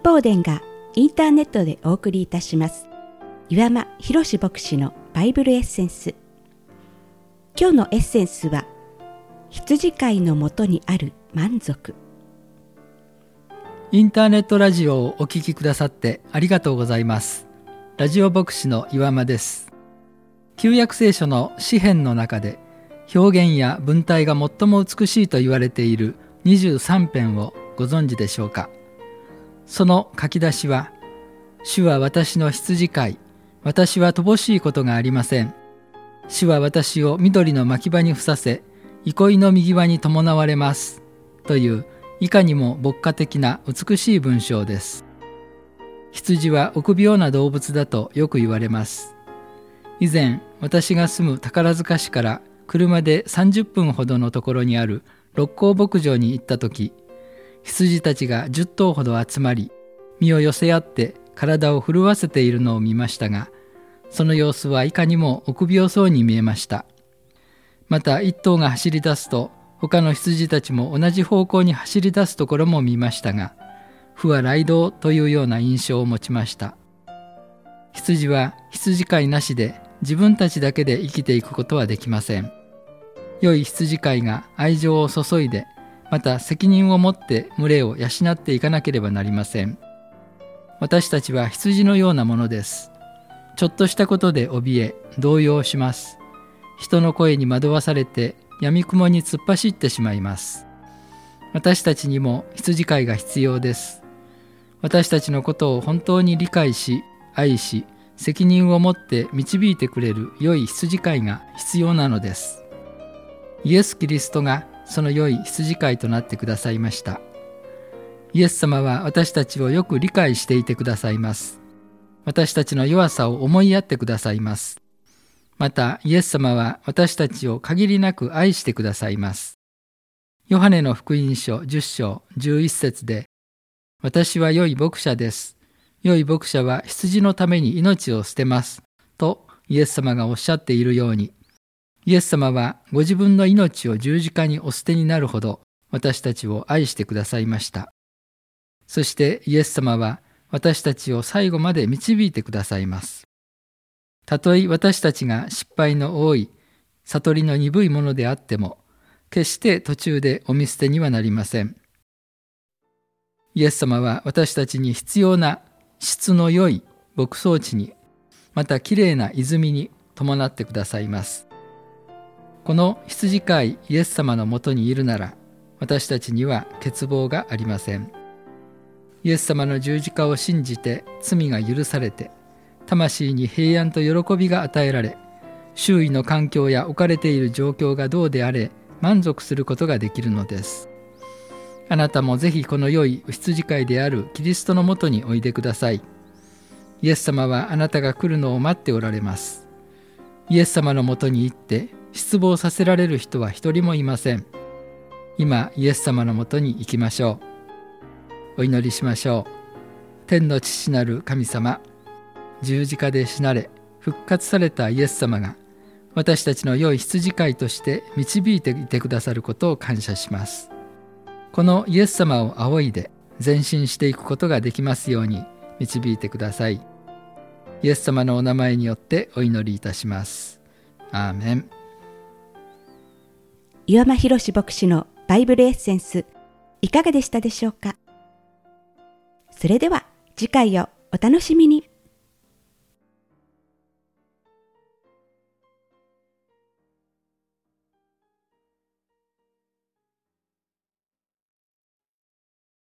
法殿がインターネットでお送りいたします岩間博牧師のバイブルエッセンス。今日のエッセンスは羊飼いのもとにある満足。 インターネットラジオをお聞きくださってありがとうございます。ラジオ牧師の岩間です。旧約聖書の詩編の中で表現や文体が最も美しいと言われている23編をご存知でしょうか。その書き出しは、主は私の羊飼い、私は乏しいことがありません。主は私を緑の牧場にふさせ、憩いの右輪に伴われます。といういかにも牧歌的な美しい文章です。羊は臆病な動物だとよく言われます。以前、私が住む宝塚市から車で30分ほどのところにある六甲牧場に行ったとき、羊たちが10頭ほど集まり、身を寄せ合って体を震わせているのを見ましたが、その様子はいかにも臆病そうに見えました。また1頭が走り出すと、他の羊たちも同じ方向に走り出すところも見ましたが、不和雷動というような印象を持ちました。羊は羊飼いなしで自分たちだけで生きていくことはできません。良い羊飼いが愛情を注いで、また責任を持って群れを養っていかなければなりません。私たちは羊のようなものです。ちょっとしたことで怯え、動揺します。人の声に惑わされて、闇雲に突っ走ってしまいます。私たちにも羊飼いが必要です。私たちのことを本当に理解し、愛し、責任を持って導いてくれる良い羊飼いが必要なのです。イエス・キリストがその良い羊飼いとなってくださいました。イエス様は私たちをよく理解していてくださいます。私たちの弱さを思いやってくださいます。また、イエス様は私たちを限りなく愛してくださいます。ヨハネの福音書10章11節で、私は良い牧者です。良い牧者は羊のために命を捨てます。とイエス様がおっしゃっているように、イエス様はご自分の命を十字架にお捨てになるほど私たちを愛してくださいました。そしてイエス様は私たちを最後まで導いてくださいます。たとえ私たちが失敗の多い、悟りの鈍いものであっても、決して途中でお見捨てにはなりません。イエス様は私たちに必要な質の良い牧草地に、またきれいな泉に伴ってくださいます。この羊飼いイエス様のもとにいるなら、私たちには欠乏がありません。イエス様の十字架を信じて罪が許されて、魂に平安と喜びが与えられ、周囲の環境や置かれている状況がどうであれ満足することができるのです。あなたもぜひこの良い羊飼いであるキリストのもとにおいでください。イエス様はあなたが来るのを待っておられます。イエス様のもとに行って失望させられる人は一人もいません。今イエス様のもとに行きましょう。お祈りしましょう。天の父なる神様、十字架で死なれ復活されたイエス様が私たちの良い羊飼いとして導いていてくださることを感謝します。このイエス様を仰いで前進していくことができますように導いてください。イエス様のお名前によってお祈りいたします。アーメン。 岩間博牧師のバイブルエッセンス、いかがでしたでしょうか。それでは次回をお楽しみに。